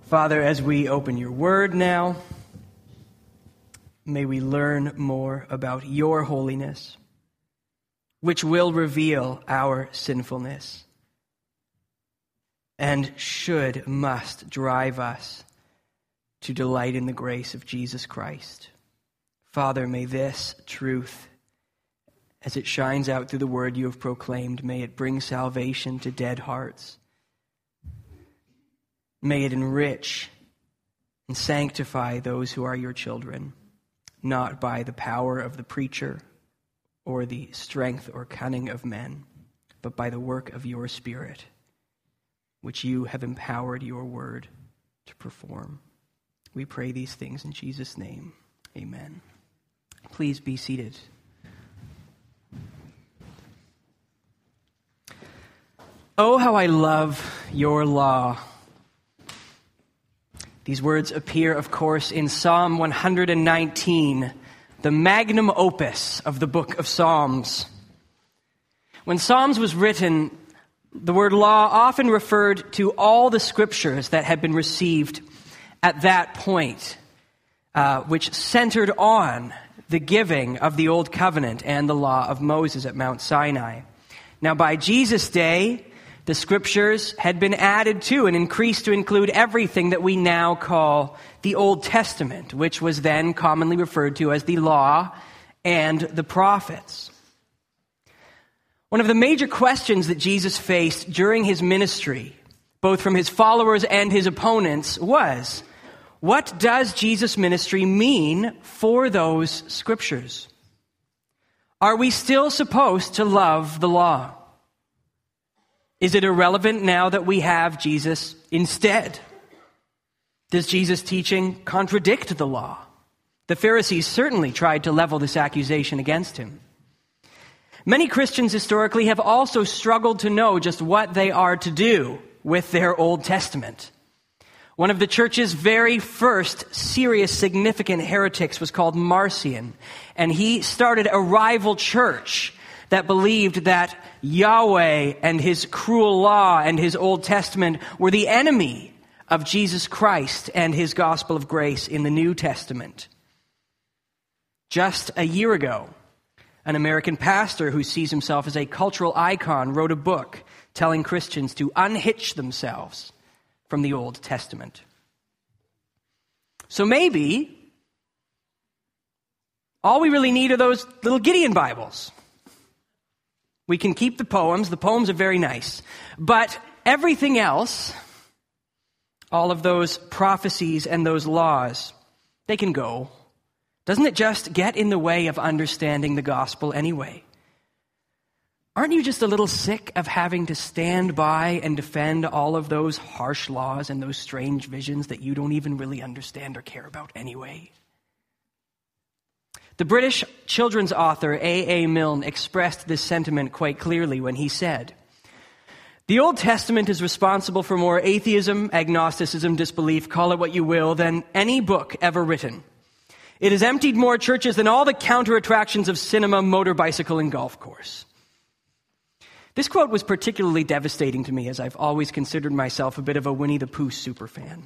Father, as we open your word now, may we learn more about your holiness, which will reveal our sinfulness and must drive us to delight in the grace of Jesus Christ. Father, may this truth, as it shines out through the word you have proclaimed, may it bring salvation to dead hearts. May it enrich and sanctify those who are your children, not by the power of the preacher or the strength or cunning of men, but by the work of your Spirit, which you have empowered your word to perform. We pray these things in Jesus' name. Amen. Please be seated. Oh, how I love your law. These words appear, of course, in Psalm 119, the magnum opus of the book of Psalms. When Psalms was written, the word law often referred to all the scriptures that had been received at that point, which centered on the giving of the Old Covenant and the law of Moses at Mount Sinai. Now, by Jesus' day, the scriptures had been added to and increased to include everything that we now call the Old Testament, which was then commonly referred to as the law and the prophets. One of the major questions that Jesus faced during his ministry, both from his followers and his opponents, was, what does Jesus' ministry mean for those scriptures? Are we still supposed to love the law? Is it irrelevant now that we have Jesus instead? Does Jesus' teaching contradict the law? The Pharisees certainly tried to level this accusation against him. Many Christians historically have also struggled to know just what they are to do with their Old Testament. One of the church's very first serious, significant heretics was called Marcion, and he started a rival church that believed that Yahweh and his cruel law and his Old Testament were the enemy of Jesus Christ and his gospel of grace in the New Testament. Just a year ago, an American pastor who sees himself as a cultural icon wrote a book telling Christians to unhitch themselves from the Old Testament. So maybe all we really need are those little Gideon Bibles. We can keep the poems. The poems are very nice. But everything else, all of those prophecies and those laws, they can go. Doesn't it just get in the way of understanding the gospel anyway? Aren't you just a little sick of having to stand by and defend all of those harsh laws and those strange visions that you don't even really understand or care about anyway? The British children's author A.A. Milne expressed this sentiment quite clearly when he said, "The Old Testament is responsible for more atheism, agnosticism, disbelief, call it what you will, than any book ever written. It has emptied more churches than all the counter-attractions of cinema, motor bicycle, and golf course." This quote was particularly devastating to me, as I've always considered myself a bit of a Winnie the Pooh superfan.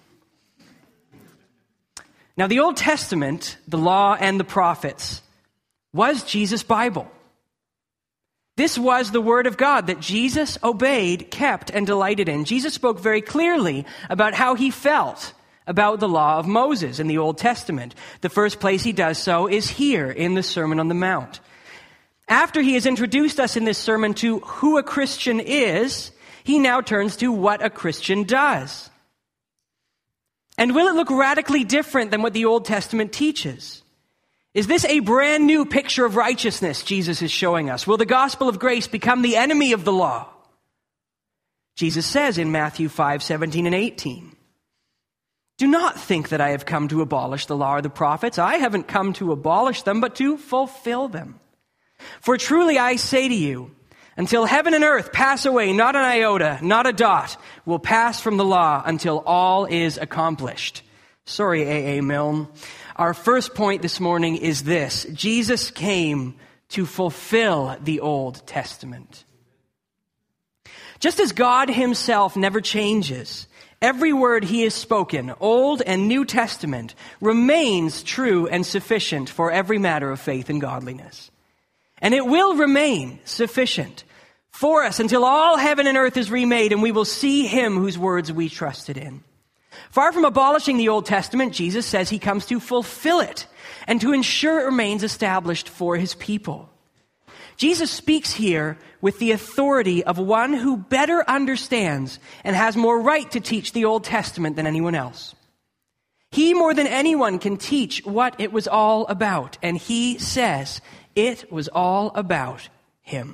Now, the Old Testament, the law and the prophets, was Jesus' Bible. This was the Word of God that Jesus obeyed, kept, and delighted in. Jesus spoke very clearly about how he felt about the law of Moses in the Old Testament. The first place he does so is here in the Sermon on the Mount. After he has introduced us in this sermon to who a Christian is, he now turns to what a Christian does. And will it look radically different than what the Old Testament teaches? Is this a brand new picture of righteousness Jesus is showing us? Will the gospel of grace become the enemy of the law? Jesus says in Matthew 5:17 and 18, "Do not think that I have come to abolish the law or the prophets. I haven't come to abolish them, but to fulfill them. For truly I say to you, until heaven and earth pass away, not an iota, not a dot, will pass from the law until all is accomplished." Sorry, A.A. Milne. Our first point this morning is this: Jesus came to fulfill the Old Testament. Just as God himself never changes, Every word he has spoken, Old and New Testament, remains true and sufficient for every matter of faith and godliness. And it will remain sufficient for us until all heaven and earth is remade and we will see him whose words we trusted in. Far from abolishing the Old Testament, Jesus says he comes to fulfill it and to ensure it remains established for his people. Jesus speaks here with the authority of one who better understands and has more right to teach the Old Testament than anyone else. He, more than anyone, can teach what it was all about, and he says it was all about him.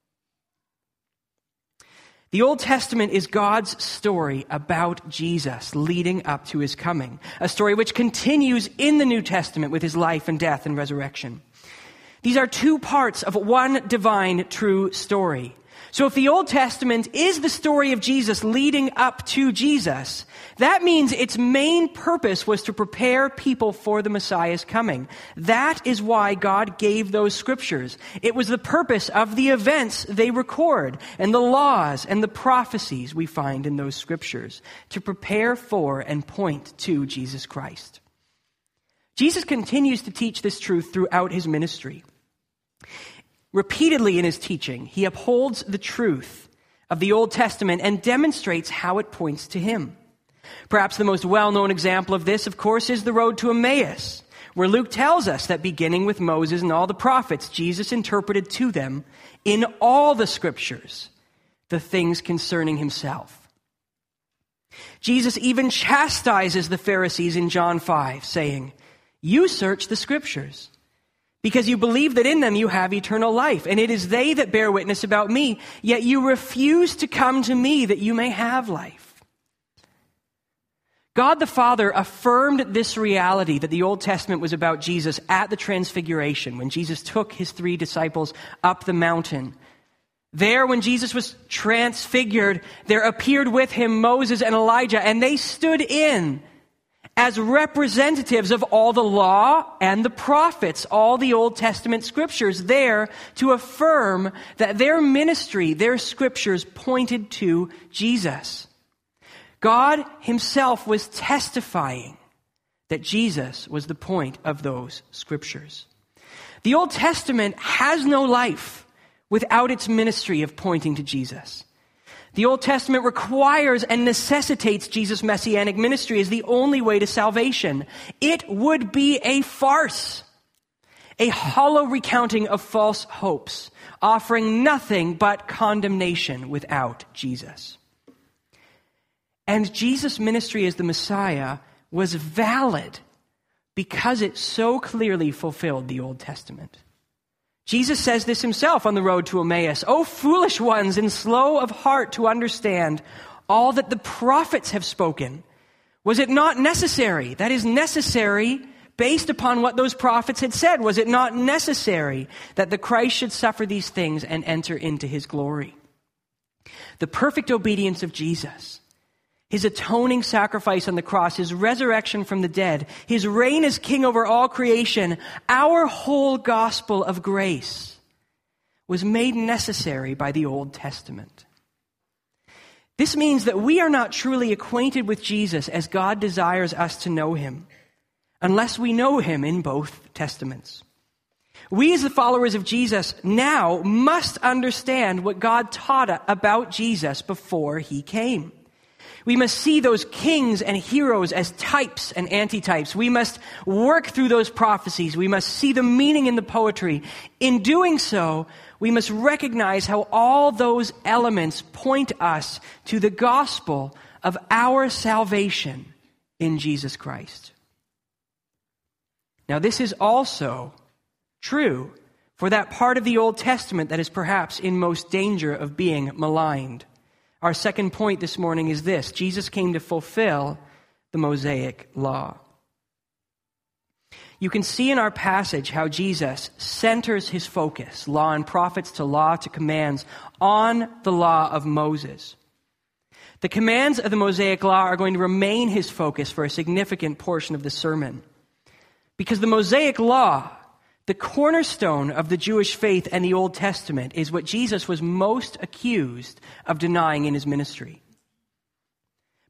The Old Testament is God's story about Jesus leading up to his coming, a story which continues in the New Testament with his life and death and resurrection. These are two parts of one divine true story. So if the Old Testament is the story of Jesus leading up to Jesus, that means its main purpose was to prepare people for the Messiah's coming. That is why God gave those scriptures. It was the purpose of the events they record and the laws and the prophecies we find in those scriptures to prepare for and point to Jesus Christ. Jesus continues to teach this truth throughout his ministry. Repeatedly in his teaching, he upholds the truth of the Old Testament and demonstrates how it points to him. Perhaps the most well-known example of this, of course, is the road to Emmaus, where Luke tells us that beginning with Moses and all the prophets, Jesus interpreted to them in all the scriptures the things concerning himself. Jesus even chastises the Pharisees in John 5, saying, "You search the scriptures, because you believe that in them you have eternal life, and it is they that bear witness about me, yet you refuse to come to me that you may have life." God the Father affirmed this reality that the Old Testament was about Jesus at the Transfiguration, when Jesus took his 3 disciples up the mountain. There, when Jesus was transfigured, there appeared with him Moses and Elijah, and they stood in as representatives of all the law and the prophets, all the Old Testament scriptures, there to affirm that their ministry, their scriptures pointed to Jesus. God himself was testifying that Jesus was the point of those scriptures. The Old Testament has no life without its ministry of pointing to Jesus. The Old Testament requires and necessitates Jesus' messianic ministry as the only way to salvation. It would be a farce, a hollow recounting of false hopes, offering nothing but condemnation without Jesus. And Jesus' ministry as the Messiah was valid because it so clearly fulfilled the Old Testament. Jesus says this himself on the road to Emmaus. "O foolish ones and slow of heart to understand all that the prophets have spoken. Was it not necessary?" That is necessary based upon what those prophets had said. Was it not necessary that the Christ should suffer these things and enter into his glory? The perfect obedience of Jesus, his atoning sacrifice on the cross, his resurrection from the dead, his reign as king over all creation, our whole gospel of grace was made necessary by the Old Testament. This means that we are not truly acquainted with Jesus as God desires us to know him, unless we know him in both Testaments. We as the followers of Jesus now must understand what God taught about Jesus before he came. We must see those kings and heroes as types and antitypes. We must work through those prophecies. We must see the meaning in the poetry. In doing so, we must recognize how all those elements point us to the gospel of our salvation in Jesus Christ. Now, this is also true for that part of the Old Testament that is perhaps in most danger of being maligned. Our second point this morning is this: Jesus came to fulfill the Mosaic law. You can see in our passage how Jesus centers his focus, law and prophets to law to commands, on the law of Moses. The commands of the Mosaic law are going to remain his focus for a significant portion of the sermon. Because the Mosaic law, the cornerstone of the Jewish faith and the Old Testament, is what Jesus was most accused of denying in his ministry.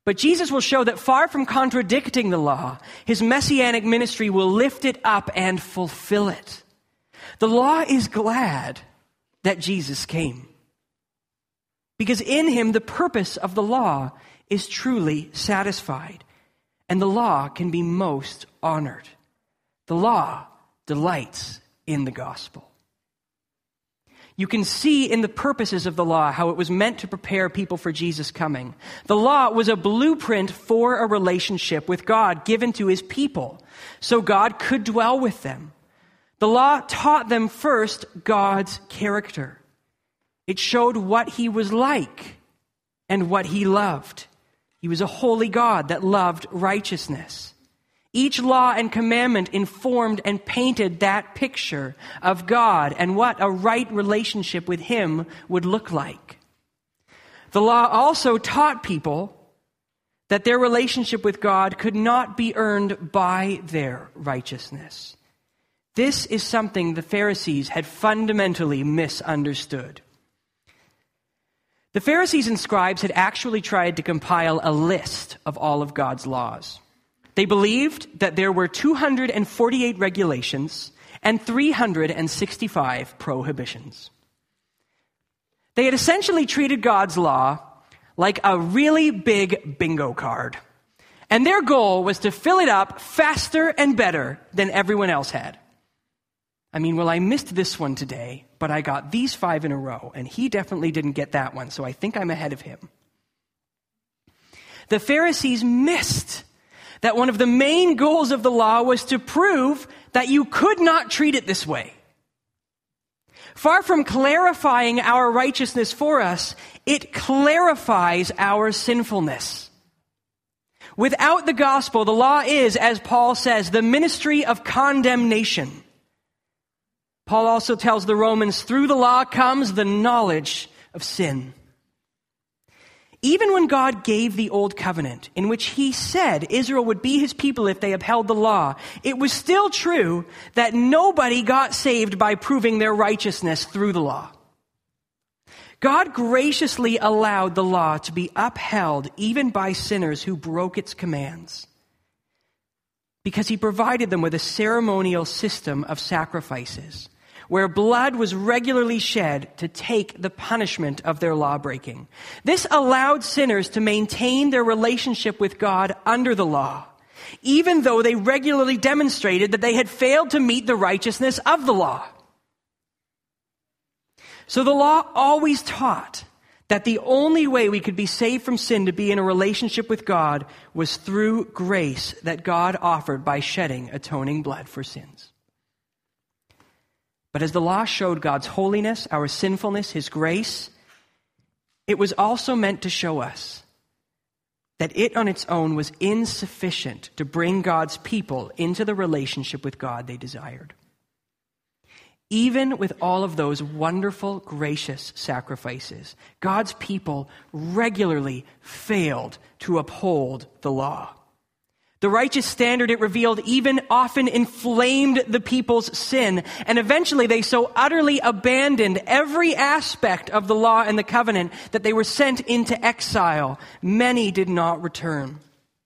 But Jesus will show that far from contradicting the law, his messianic ministry will lift it up and fulfill it. The law is glad that Jesus came, because in him the purpose of the law is truly satisfied, and the law can be most honored. The law delights in the gospel. You can see in the purposes of the law how it was meant to prepare people for Jesus' coming. The law was a blueprint for a relationship with God given to his people, so God could dwell with them. The law taught them first God's character. It showed what he was like and what he loved. He was a holy God that loved righteousness. Each law and commandment informed and painted that picture of God and what a right relationship with him would look like. The law also taught people that their relationship with God could not be earned by their righteousness. This is something the Pharisees had fundamentally misunderstood. The Pharisees and scribes had actually tried to compile a list of all of God's laws. They believed that there were 248 regulations and 365 prohibitions. They had essentially treated God's law like a really big bingo card. And their goal was to fill it up faster and better than everyone else had. I mean, well, I missed this one today, but I got these 5 in a row, and he definitely didn't get that one, so I think I'm ahead of him. The Pharisees missed that one of the main goals of the law was to prove that you could not treat it this way. Far from clarifying our righteousness for us, it clarifies our sinfulness. Without the gospel, the law is, as Paul says, the ministry of condemnation. Paul also tells the Romans, through the law comes the knowledge of sin. Even when God gave the old covenant, in which he said Israel would be his people if they upheld the law, it was still true that nobody got saved by proving their righteousness through the law. God graciously allowed the law to be upheld even by sinners who broke its commands, because he provided them with a ceremonial system of sacrifices, where blood was regularly shed to take the punishment of their lawbreaking. This allowed sinners to maintain their relationship with God under the law, even though they regularly demonstrated that they had failed to meet the righteousness of the law. So the law always taught that the only way we could be saved from sin to be in a relationship with God was through grace that God offered by shedding atoning blood for sins. But as the law showed God's holiness, our sinfulness, his grace, it was also meant to show us that it on its own was insufficient to bring God's people into the relationship with God they desired. Even with all of those wonderful, gracious sacrifices, God's people regularly failed to uphold the law. The righteous standard it revealed even often inflamed the people's sin, and eventually they so utterly abandoned every aspect of the law and the covenant that they were sent into exile. Many did not return.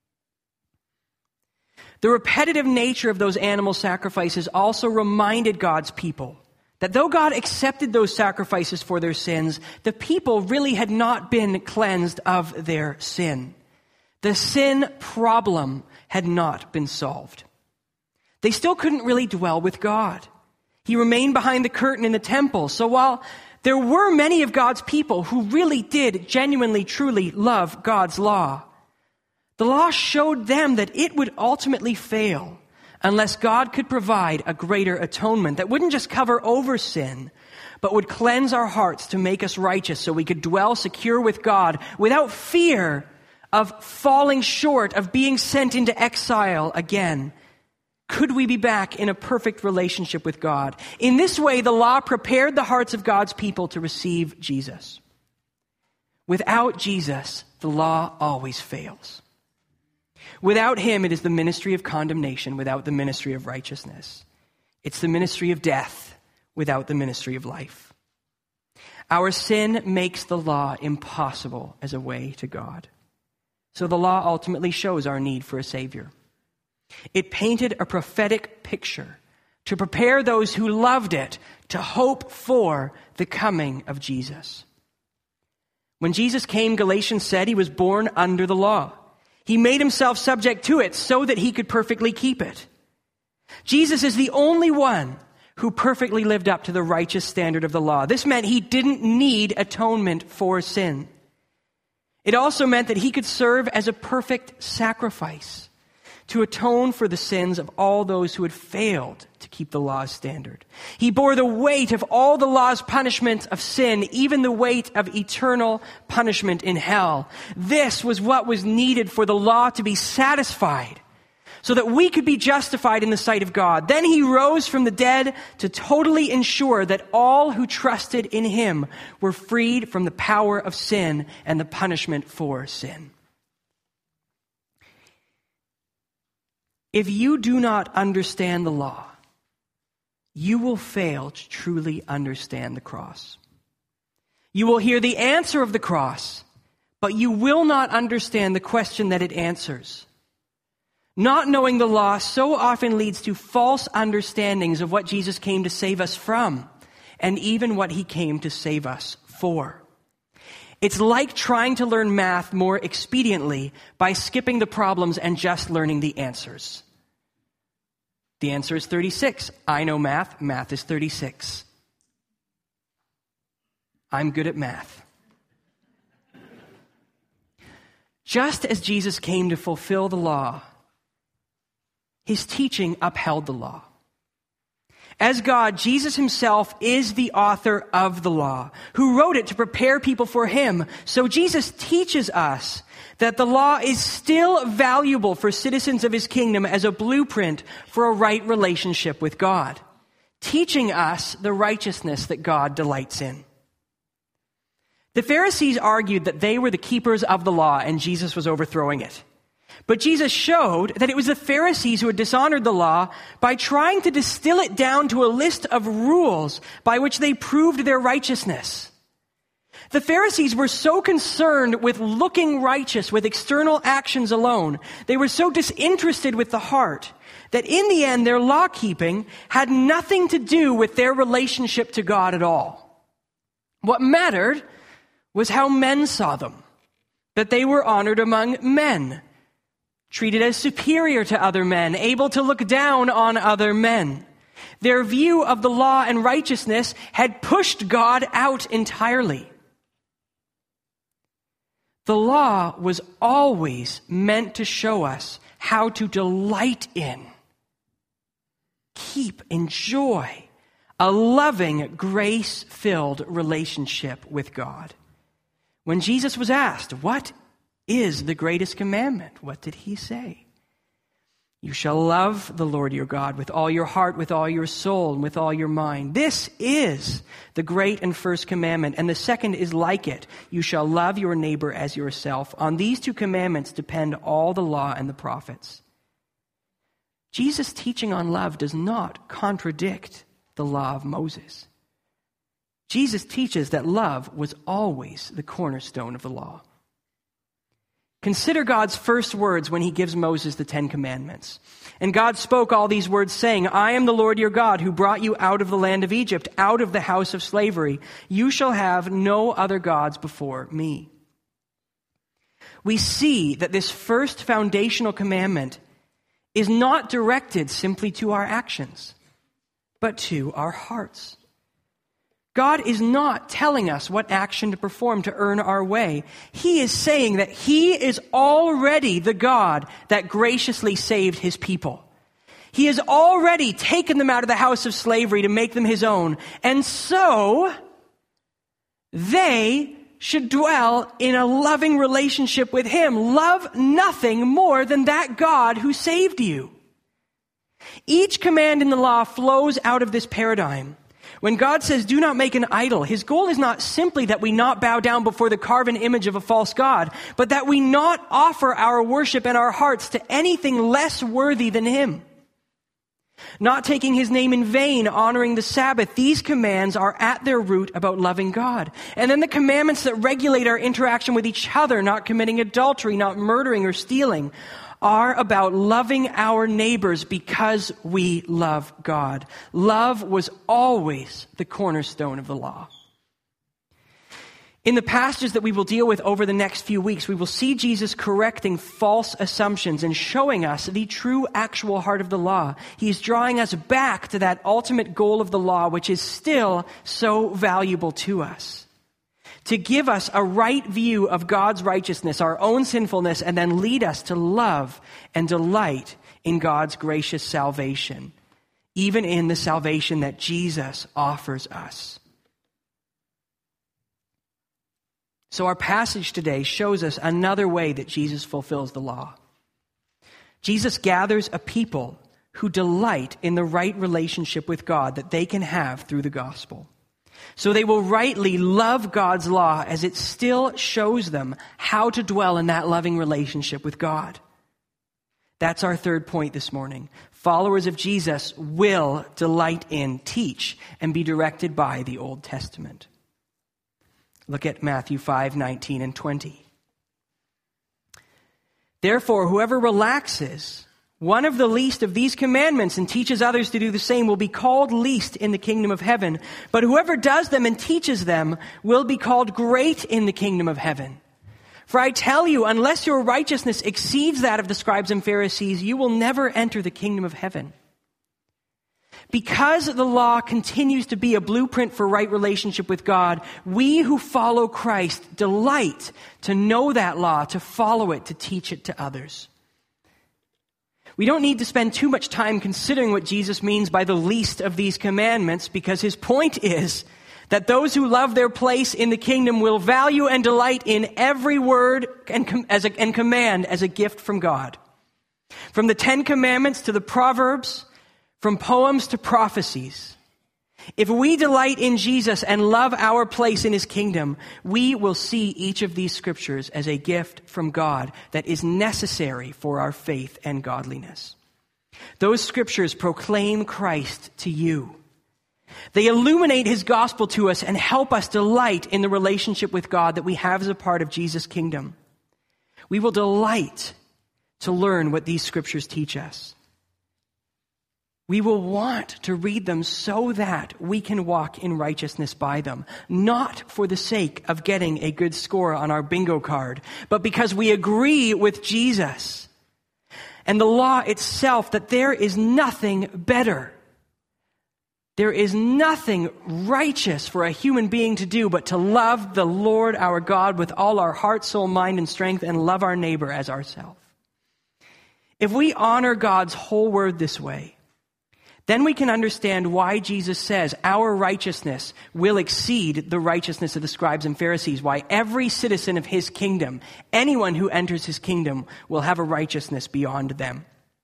The repetitive nature of those animal sacrifices also reminded God's people that though God accepted those sacrifices for their sins, the people really had not been cleansed of their sin. The sin problem had not been solved. They still couldn't really dwell with God. He remained behind the curtain in the temple. So while there were many of God's people who really did genuinely, truly love God's law, the law showed them that it would ultimately fail unless God could provide a greater atonement that wouldn't just cover over sin, but would cleanse our hearts to make us righteous so we could dwell secure with God without fear of falling short, of being sent into exile again. Could we be back in a perfect relationship with God? In this way, the law prepared the hearts of God's people to receive Jesus. Without Jesus, the law always fails. Without him, it is the ministry of condemnation without the ministry of righteousness. It's the ministry of death without the ministry of life. Our sin makes the law impossible as a way to God. So the law ultimately shows our need for a Savior. It painted a prophetic picture to prepare those who loved it to hope for the coming of Jesus. When Jesus came, Galatians said he was born under the law. He made himself subject to it so that he could perfectly keep it. Jesus is the only one who perfectly lived up to the righteous standard of the law. This meant he didn't need atonement for sin. It also meant that he could serve as a perfect sacrifice to atone for the sins of all those who had failed to keep the law's standard. He bore the weight of all the law's punishment of sin, even the weight of eternal punishment in hell. This was what was needed for the law to be satisfied, so that we could be justified in the sight of God. Then he rose from the dead to totally ensure that all who trusted in him were freed from the power of sin and the punishment for sin. If you do not understand the law, you will fail to truly understand the cross. You will hear the answer of the cross, but you will not understand the question that it answers. Not knowing the law so often leads to false understandings of what Jesus came to save us from, and even what he came to save us for. It's like trying to learn math more expediently by skipping the problems and just learning the answers. The answer is 36. I know math. Math is 36. I'm good at math. Just as Jesus came to fulfill the law, his teaching upheld the law. As God, Jesus himself is the author of the law, who wrote it to prepare people for him. So Jesus teaches us that the law is still valuable for citizens of his kingdom as a blueprint for a right relationship with God, teaching us the righteousness that God delights in. The Pharisees argued that they were the keepers of the law and Jesus was overthrowing it. But Jesus showed that it was the Pharisees who had dishonored the law by trying to distill it down to a list of rules by which they proved their righteousness. The Pharisees were so concerned with looking righteous with external actions alone, they were so disinterested with the heart, that in the end their law-keeping had nothing to do with their relationship to God at all. What mattered was how men saw them, that they were honored among men, treated as superior to other men, able to look down on other men. Their view of the law and righteousness had pushed God out entirely. The law was always meant to show us how to delight in, keep, enjoy a loving, grace-filled relationship with God. When Jesus was asked, "What is the greatest commandment?" what did he say? "You shall love the Lord your God with all your heart, with all your soul, and with all your mind. This is the great and first commandment, and the second is like it. You shall love your neighbor as yourself. On these two commandments depend all the law and the prophets." Jesus' teaching on love does not contradict the law of Moses. Jesus teaches that love was always the cornerstone of the law. Consider God's first words when he gives Moses the 10 Commandments. "And God spoke all these words, saying, I am the Lord your God, who brought you out of the land of Egypt, out of the house of slavery. You shall have no other gods before me." We see that this first foundational commandment is not directed simply to our actions, but to our hearts. God is not telling us what action to perform to earn our way. He is saying that he is already the God that graciously saved his people. He has already taken them out of the house of slavery to make them his own. And so, they should dwell in a loving relationship with him. Love nothing more than that God who saved you. Each command in the law flows out of this paradigm. When God says, "Do not make an idol," his goal is not simply that we not bow down before the carven image of a false god, but that we not offer our worship and our hearts to anything less worthy than him. not taking his name in vain, honoring the Sabbath. These commands are at their root about loving God. And then the commandments that regulate our interaction with each other, not committing adultery, not murdering or stealing, are about loving our neighbors because we love God. Love was always the cornerstone of the law. In the passages that we will deal with over the next few weeks, we will see Jesus correcting false assumptions and showing us the true, actual heart of the law. He is drawing us back to that ultimate goal of the law, which is still so valuable to us. To give us a right view of God's righteousness, our own sinfulness, and then lead us to love and delight in God's gracious salvation, even in the salvation that Jesus offers us. So our passage today shows us another way that Jesus fulfills the law. Jesus gathers a people who delight in the right relationship with God that they can have through the gospel. So they will rightly love God's law as it still shows them how to dwell in that loving relationship with God. That's our third point this morning. Followers of Jesus will delight in, teach, and be directed by the Old Testament. Look at Matthew 5:19 and 20. Therefore, whoever relaxes one of the least of these commandments and teaches others to do the same will be called least in the kingdom of heaven. But whoever does them and teaches them will be called great in the kingdom of heaven. For I tell you, unless your righteousness exceeds that of the scribes and Pharisees, you will never enter the kingdom of heaven. Because the law continues to be a blueprint for right relationship with God, we who follow Christ delight to know that law, to follow it, to teach it to others. We don't need to spend too much time considering what Jesus means by the least of these commandments, because his point is that those who love their place in the kingdom will value and delight in every word and command as a gift from God. From the 10 Commandments to the Proverbs, from poems to prophecies. If we delight in Jesus and love our place in his kingdom, we will see each of these scriptures as a gift from God that is necessary for our faith and godliness. Those scriptures proclaim Christ to you. They illuminate his gospel to us and help us delight in the relationship with God that we have as a part of Jesus' kingdom. We will delight to learn what these scriptures teach us. We will want to read them so that we can walk in righteousness by them, not for the sake of getting a good score on our bingo card, but because we agree with Jesus and the law itself that there is nothing better. There is nothing righteous for a human being to do but to love the Lord our God with all our heart, soul, mind, and strength, and love our neighbor as ourselves. If we honor God's whole word this way, then we can understand why Jesus says our righteousness will exceed the righteousness of the scribes and Pharisees, why every citizen of his kingdom, anyone who enters his kingdom, will have a righteousness beyond them.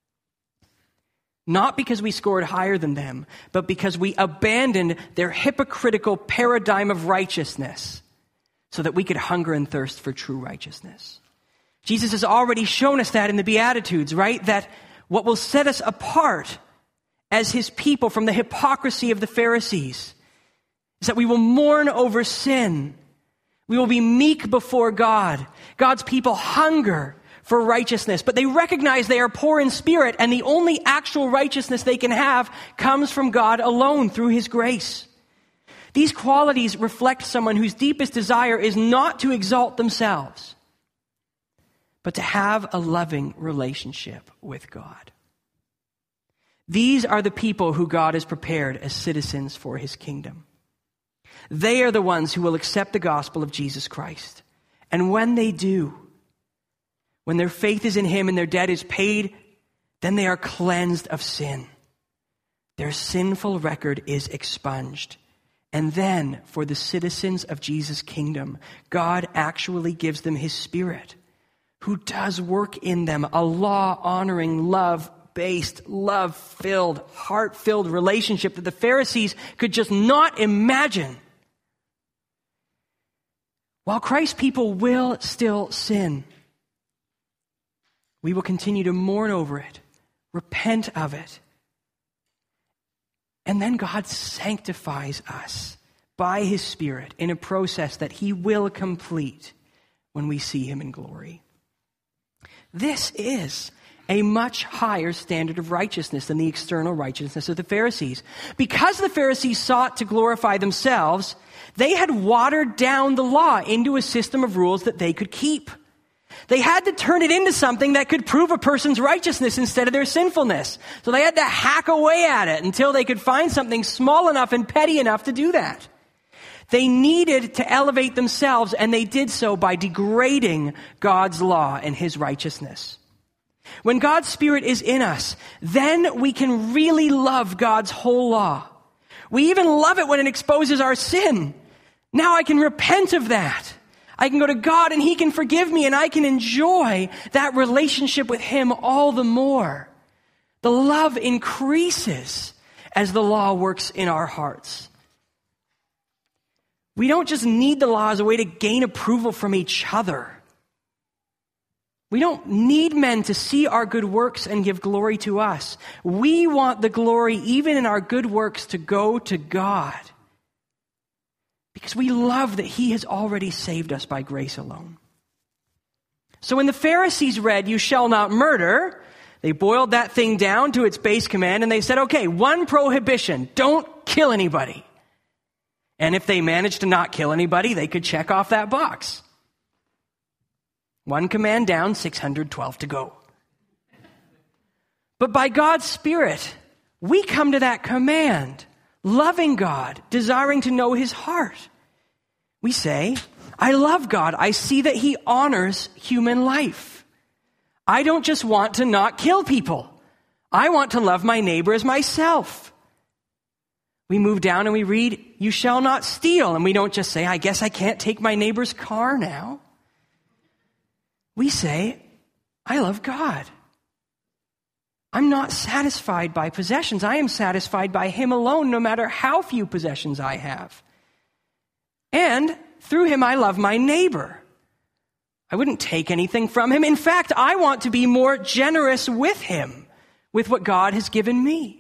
Not because we scored higher than them, but because we abandoned their hypocritical paradigm of righteousness so that we could hunger and thirst for true righteousness. Jesus has already shown us that in the Beatitudes, right? That what will set us apart as his people from the hypocrisy of the Pharisees is that we will mourn over sin. We will be meek before God. God's people hunger for righteousness, but they recognize they are poor in spirit, and the only actual righteousness they can have comes from God alone through his grace. These qualities reflect someone whose deepest desire is not to exalt themselves, but to have a loving relationship with God. These are the people who God has prepared as citizens for his kingdom. They are the ones who will accept the gospel of Jesus Christ. And when they do, when their faith is in him and their debt is paid, then they are cleansed of sin. Their sinful record is expunged. And then, for the citizens of Jesus' kingdom, God actually gives them his Spirit, who does work in them a law-honoring, love-based, love-filled, heart-filled relationship that the Pharisees could just not imagine. While Christ's people will still sin, we will continue to mourn over it, repent of it, And then God sanctifies us by his Spirit in a process that he will complete when we see him in glory. This is a much higher standard of righteousness than the external righteousness of the Pharisees. Because the Pharisees sought to glorify themselves, they had watered down the law into a system of rules that they could keep. They had to turn it into something that could prove a person's righteousness instead of their sinfulness. So they had to hack away at it until they could find something small enough and petty enough to do that. They needed to elevate themselves, and they did so by degrading God's law and his righteousness. When God's Spirit is in us, then we can really love God's whole law. We even love it when it exposes our sin. Now I can repent of that. I can go to God and he can forgive me, and I can enjoy that relationship with him all the more. The love increases as the law works in our hearts. We don't just need the law as a way to gain approval from each other. We don't need men to see our good works and give glory to us. We want the glory, even in our good works, to go to God. Because we love that he has already saved us by grace alone. So when the Pharisees read, "You shall not murder," they boiled that thing down to its base command, and they said, okay, one prohibition: don't kill anybody. And if they managed to not kill anybody, they could check off that box. One command down, 612 to go. But by God's Spirit, we come to that command, loving God, desiring to know his heart. We say, I love God. I see that he honors human life. I don't just want to not kill people. I want to love my neighbor as myself. We move down and we read, "You shall not steal." And we don't just say, I guess I can't take my neighbor's car now. We say, I love God. I'm not satisfied by possessions. I am satisfied by him alone, no matter how few possessions I have. And through him, I love my neighbor. I wouldn't take anything from him. In fact, I want to be more generous with him, with what God has given me.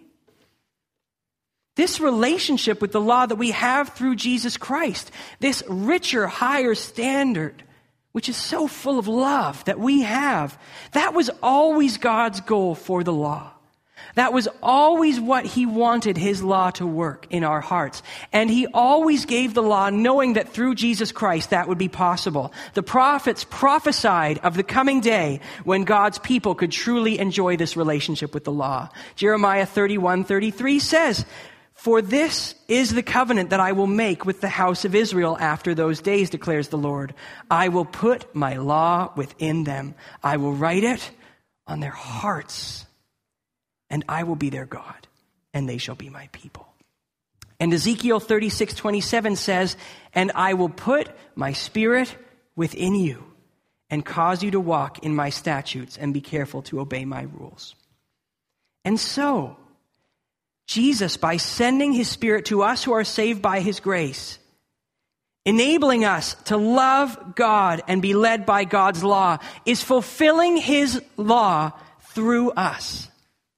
This relationship with the law that we have through Jesus Christ, this richer, higher standard, which is so full of love that we have, that was always God's goal for the law. That was always what he wanted his law to work in our hearts. And he always gave the law knowing that through Jesus Christ that would be possible. The prophets prophesied of the coming day when God's people could truly enjoy this relationship with the law. Jeremiah 31:33 says, "For this is the covenant that I will make with the house of Israel after those days, declares the Lord. I will put my law within them. I will write it on their hearts, and I will be their God, and they shall be my people." And Ezekiel 36:27 says, "And I will put my spirit within you and cause you to walk in my statutes and be careful to obey my rules." And so, Jesus, by sending his Spirit to us who are saved by his grace, enabling us to love God and be led by God's law, is fulfilling his law through us.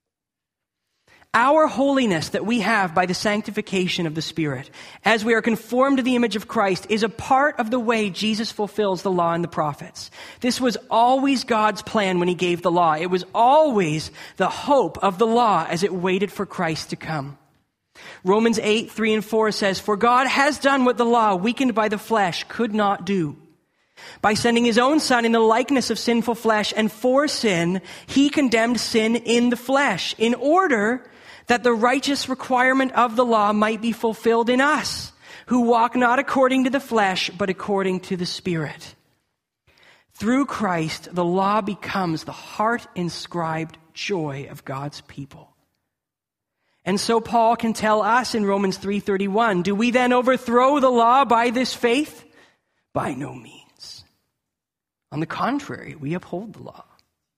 Our holiness that we have by the sanctification of the Spirit, as we are conformed to the image of Christ, is a part of the way Jesus fulfills the law and the prophets. This was always God's plan when he gave the law. It was always the hope of the law as it waited for Christ to come. Romans 8:3-4 says, "For God has done what the law, weakened by the flesh, could not do. By sending his own Son in the likeness of sinful flesh, and for sin, he condemned sin in the flesh, in order that the righteous requirement of the law might be fulfilled in us, who walk not according to the flesh, but according to the Spirit." Through Christ, the law becomes the heart-inscribed joy of God's people. And so Paul can tell us in Romans 3:31, "Do we then overthrow the law by this faith? By no means. On the contrary, we uphold the law."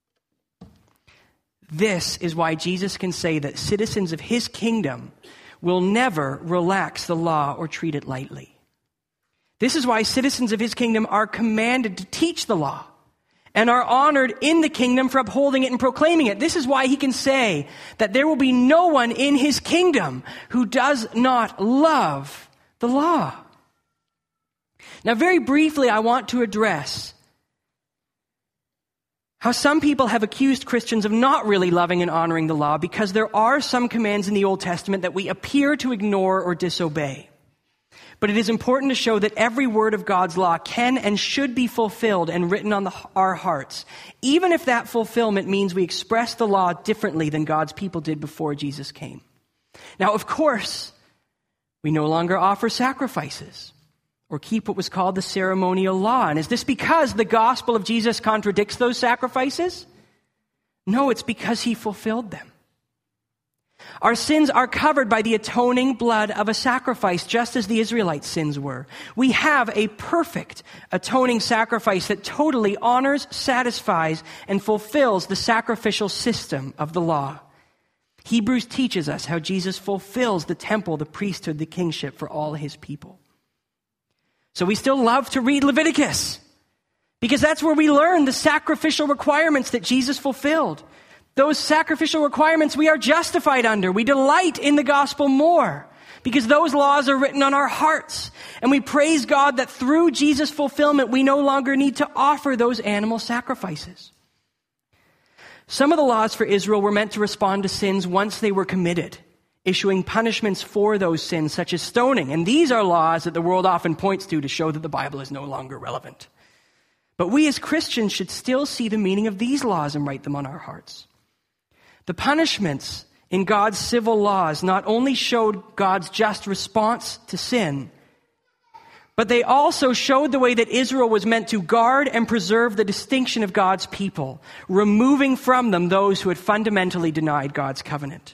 This is why Jesus can say that citizens of his kingdom will never relax the law or treat it lightly. This is why citizens of his kingdom are commanded to teach the law and are honored in the kingdom for upholding it and proclaiming it. This is why he can say that there will be no one in his kingdom who does not love the law. Now, very briefly, I want to address how some people have accused Christians of not really loving and honoring the law because there are some commands in the Old Testament that we appear to ignore or disobey. But it is important to show that every word of God's law can and should be fulfilled and written on our hearts, even if that fulfillment means we express the law differently than God's people did before Jesus came. Now, of course, we no longer offer sacrifices or keep what was called the ceremonial law. And is this because the gospel of Jesus contradicts those sacrifices? No, it's because he fulfilled them. Our sins are covered by the atoning blood of a sacrifice, just as the Israelites' sins were. We have a perfect atoning sacrifice that totally honors, satisfies, and fulfills the sacrificial system of the law. Hebrews teaches us how Jesus fulfills the temple, the priesthood, the kingship for all his people. So we still love to read Leviticus, because that's where we learn the sacrificial requirements that Jesus fulfilled. Those sacrificial requirements we are justified under. We delight in the gospel more because those laws are written on our hearts. And we praise God that through Jesus' fulfillment, we no longer need to offer those animal sacrifices. Some of the laws for Israel were meant to respond to sins once they were committed, issuing punishments for those sins, such as stoning. And these are laws that the world often points to show that the Bible is no longer relevant. But we as Christians should still see the meaning of these laws and write them on our hearts. The punishments in God's civil laws not only showed God's just response to sin, but they also showed the way that Israel was meant to guard and preserve the distinction of God's people, removing from them those who had fundamentally denied God's covenant.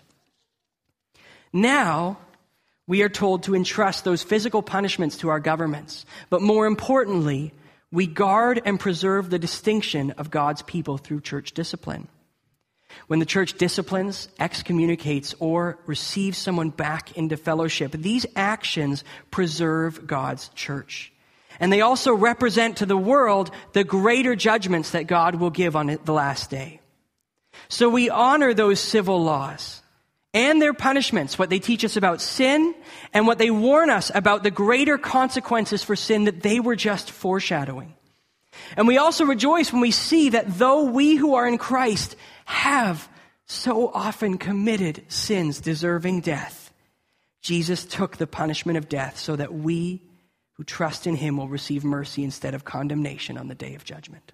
Now, we are told to entrust those physical punishments to our governments, but more importantly, we guard and preserve the distinction of God's people through church discipline. When the church disciplines, excommunicates, or receives someone back into fellowship, these actions preserve God's church. And they also represent to the world the greater judgments that God will give on the last day. So we honor those civil laws and their punishments, what they teach us about sin, and what they warn us about the greater consequences for sin that they were just foreshadowing. And we also rejoice when we see that though we who are in Christ have so often committed sins deserving death, Jesus took the punishment of death so that we who trust in him will receive mercy instead of condemnation on the day of judgment.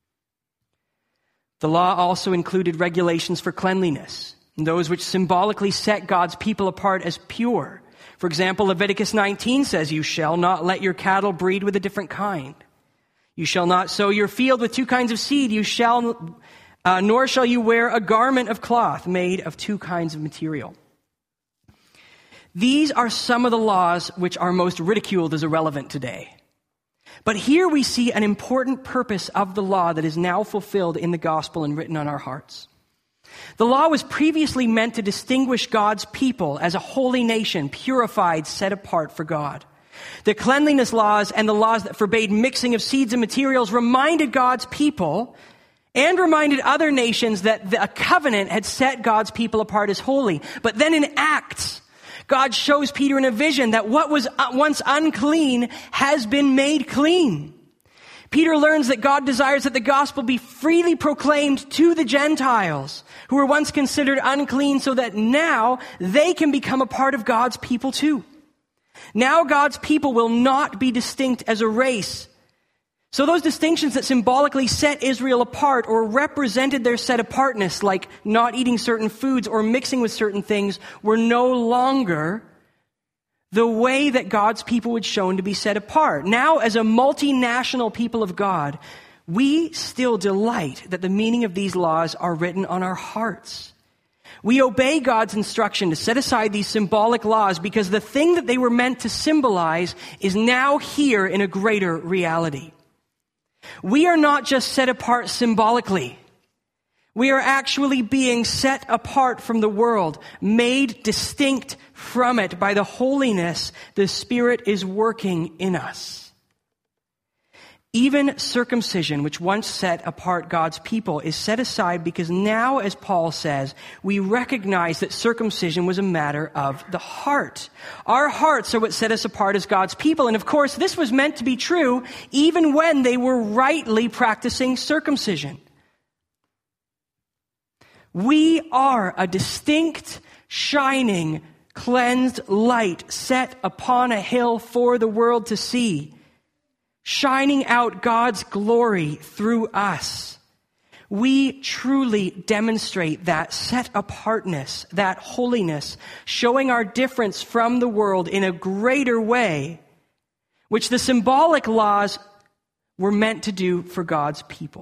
The law also included regulations for cleanliness, those which symbolically set God's people apart as pure. For example, Leviticus 19 says, "You shall not let your cattle breed with a different kind. You shall not sow your field with two kinds of seed. Nor shall you wear a garment of cloth made of two kinds of material." These are some of the laws which are most ridiculed as irrelevant today. But here we see an important purpose of the law that is now fulfilled in the gospel and written on our hearts. The law was previously meant to distinguish God's people as a holy nation, purified, set apart for God. The cleanliness laws and the laws that forbade mixing of seeds and materials reminded God's people and reminded other nations that a covenant had set God's people apart as holy. But then in Acts, God shows Peter in a vision that what was once unclean has been made clean. Peter learns that God desires that the gospel be freely proclaimed to the Gentiles who were once considered unclean, so that now they can become a part of God's people too. Now God's people will not be distinct as a race. So those distinctions that symbolically set Israel apart or represented their set apartness, like not eating certain foods or mixing with certain things, were no longer the way that God's people would shown to be set apart. Now, as a multinational people of God, we still delight that the meaning of these laws are written on our hearts. We obey God's instruction to set aside these symbolic laws because the thing that they were meant to symbolize is now here in a greater reality. We are not just set apart symbolically. We are actually being set apart from the world, made distinct from it by the holiness the Spirit is working in us. Even circumcision, which once set apart God's people, is set aside because now, as Paul says, we recognize that circumcision was a matter of the heart. Our hearts are what set us apart as God's people. And of course, this was meant to be true even when they were rightly practicing circumcision. We are a distinct, shining, cleansed light set upon a hill for the world to see, shining out God's glory through us. We truly demonstrate that set apartness, that holiness, showing our difference from the world in a greater way, which the symbolic laws were meant to do for God's people.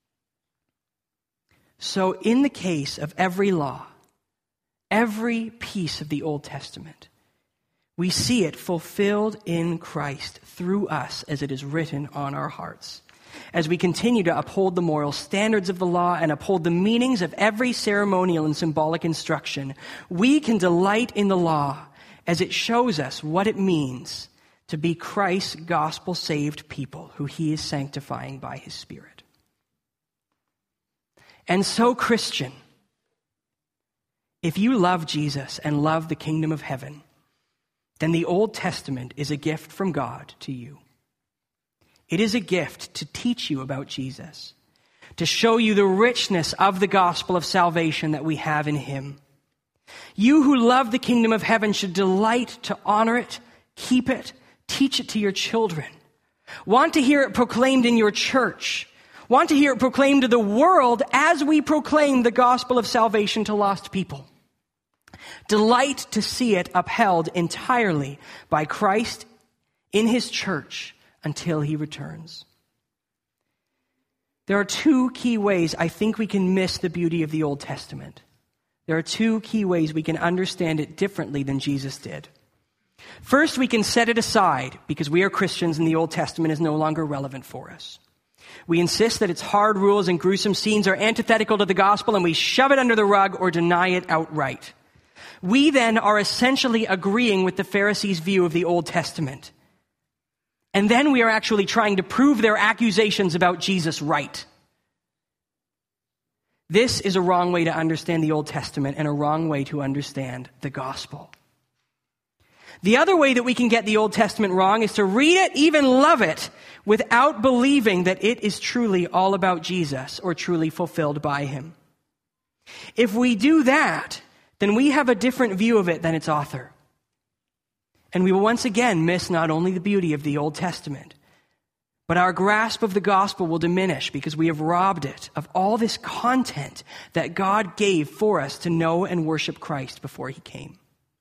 So in the case of every law, every piece of the Old Testament, we see it fulfilled in Christ through us as it is written on our hearts. As we continue to uphold the moral standards of the law and uphold the meanings of every ceremonial and symbolic instruction, we can delight in the law as it shows us what it means to be Christ's gospel-saved people who he is sanctifying by his Spirit. And so, Christian, if you love Jesus and love the kingdom of heaven, then the Old Testament is a gift from God to you. It is a gift to teach you about Jesus, to show you the richness of the gospel of salvation that we have in him. You who love the kingdom of heaven should delight to honor it, keep it, teach it to your children. Want to hear it proclaimed in your church. Want to hear it proclaimed to the world as we proclaim the gospel of salvation to lost people. Delight to see it upheld entirely by Christ in his church until he returns. There are two key ways I think we can miss the beauty of the Old Testament. There are two key ways we can understand it differently than Jesus did. First, we can set it aside because we are Christians and the Old Testament is no longer relevant for us. We insist that its hard rules and gruesome scenes are antithetical to the gospel, and we shove it under the rug or deny it outright. We then are essentially agreeing with the Pharisees' view of the Old Testament. And then we are actually trying to prove their accusations about Jesus right. This is a wrong way to understand the Old Testament and a wrong way to understand the gospel. The other way that we can get the Old Testament wrong is to read it, even love it, without believing that it is truly all about Jesus or truly fulfilled by him. If we do that, then we have a different view of it than its author. And we will once again miss not only the beauty of the Old Testament, but our grasp of the gospel will diminish because we have robbed it of all this content that God gave for us to know and worship Christ before he came.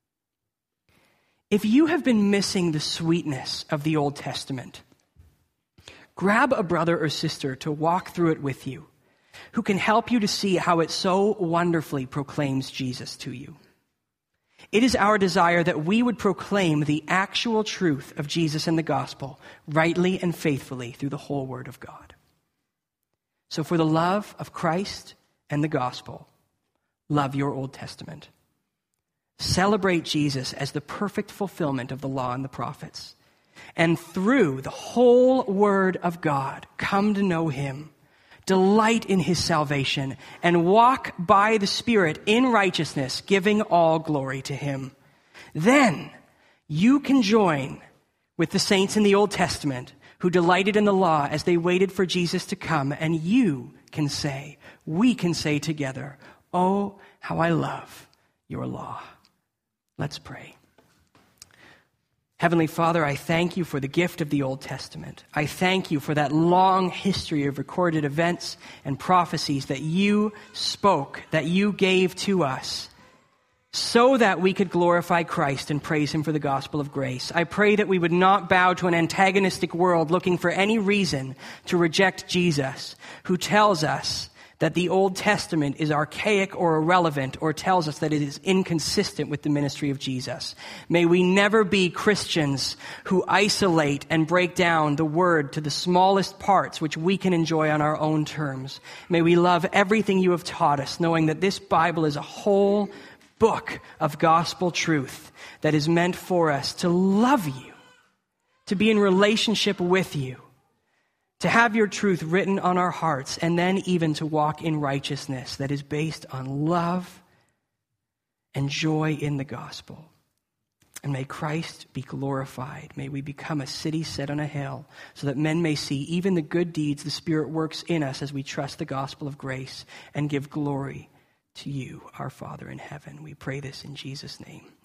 If you have been missing the sweetness of the Old Testament, grab a brother or sister to walk through it with you, who can help you to see how it so wonderfully proclaims Jesus to you. It is our desire that we would proclaim the actual truth of Jesus and the gospel rightly and faithfully through the whole word of God. So for the love of Christ and the gospel, love your Old Testament. Celebrate Jesus as the perfect fulfillment of the law and the prophets. And through the whole word of God, come to know him. Delight in his salvation and walk by the Spirit in righteousness, giving all glory to him. Then you can join with the saints in the Old Testament who delighted in the law as they waited for Jesus to come, and you can say, we can say together, oh, how I love your law. Let's pray. Heavenly Father, I thank you for the gift of the Old Testament. I thank you for that long history of recorded events and prophecies that you spoke, that you gave to us, so that we could glorify Christ and praise him for the gospel of grace. I pray that we would not bow to an antagonistic world looking for any reason to reject Jesus, who tells us that the Old Testament is archaic or irrelevant, or tells us that it is inconsistent with the ministry of Jesus. May we never be Christians who isolate and break down the word to the smallest parts which we can enjoy on our own terms. May we love everything you have taught us, knowing that this Bible is a whole book of gospel truth that is meant for us to love you, to be in relationship with you, to have your truth written on our hearts, and then even to walk in righteousness that is based on love and joy in the gospel. And may Christ be glorified. May we become a city set on a hill so that men may see even the good deeds the Spirit works in us as we trust the gospel of grace and give glory to you, our Father in heaven. We pray this in Jesus' name.